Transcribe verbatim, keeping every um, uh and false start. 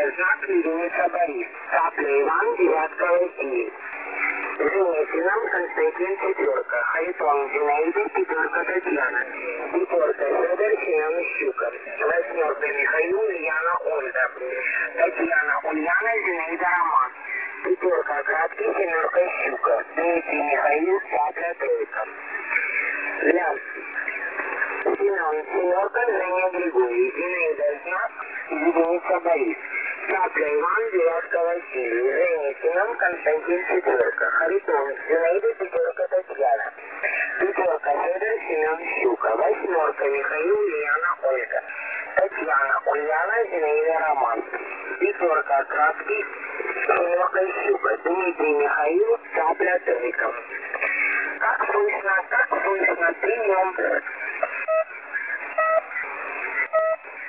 знак единица Борис. Цапля Иван, девятка Василий. Женитином Константин, четверка. Харитон Зинаида, пятерка Татьяна. Пятерка Федор, Семен Щука. Восьмерка Михаил, Ульяна, Ольга. Татьяна, Ульяна, Зинаида, Роман. Пятерка Краткий, семерка Щука. Дмитрий, Михаил, Цапля, тройка. Ляски. Семен, семерка, Женя, Григорий. Зинаида, знак, единица Борис. Цапля Иван, девятка Василий. Женя, Семен, Константин, четверка. Харитон, Зинаида, пятерка Татьяна. Пятерка Федор, Семен Щука. Восьмерка Михаил, Ульяна, Ольга. Татьяна, Ульяна, Зинаида, Роман. Пятерка Краткий, семерка Щука. Дмитрий, Михаил, Цапля, тройка. Как слышно, как слышно, прием.